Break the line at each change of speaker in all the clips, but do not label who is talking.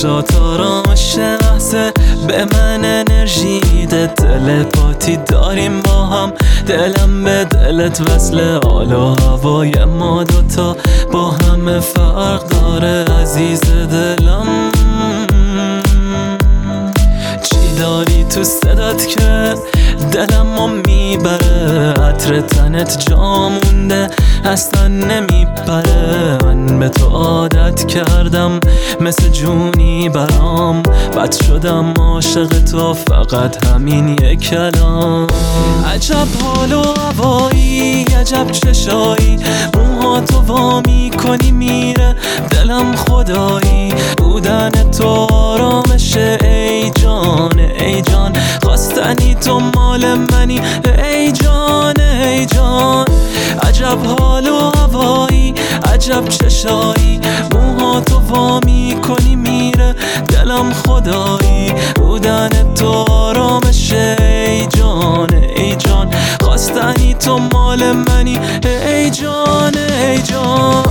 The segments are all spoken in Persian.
چشات آرامش لحظه به من انرژی ده، تلپاتی داریم با هم، دلم به دلت وصله، حال و هوای ما دوتا با همه فرق داره عزیز دلم. چی داری تو صدات که دلمو میبره، عطر تنت جا مونده اصلا نمیپره، من به تو عادت کردم مثل جونی برام، بد شدم عاشق تو فقط همین یک کلام. عجب حال و هوایی، عجب چشایی، موهاتو وا میکنی میره دلم خدایی، بودن تو آرامشه ای جان ای جان، خواستنی تو مال منی ای جان ای جان. عجب حال و هوایی، عجب چشایی، موهاتو وا میکنی میره دلم خدایی، بودن تو آرامشه ای جان ای جان، خواستنی تو مال منی ای جان ای جان.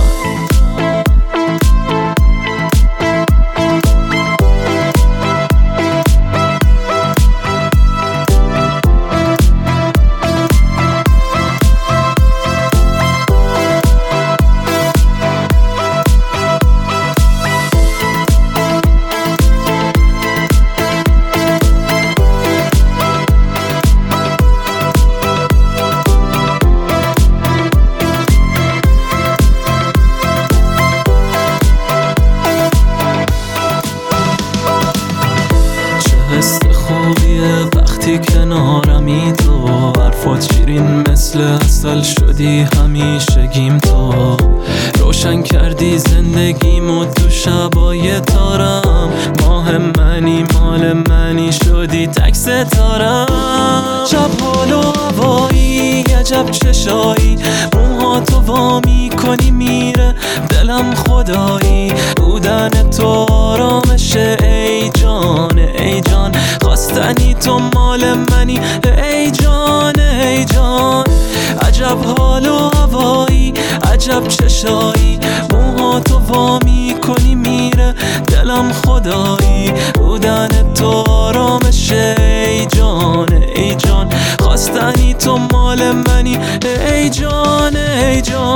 حس خوبیه وقتی کنارمی تو، حرفات شیرین مثل عسل شدی همیشگیم تو، روشن کردی زندگیمو تو شبای تارم، ماه منی مال منی شدی تک ستارم. عجب حال و هوایی، عجب چشایی، موهاتو وا میکنی میره دلم خدایی، بودن تو آرامشه ای جان ای جان، خواستنی تو مال منی ای جان ای جان. عجب حال و هوایی، عجب چشایی، موهاتو وا میکنی میره دلم خدایی، بودن تو آرامشه ای جان ای جان، خواستنی تو مال منی ای جان ای جان.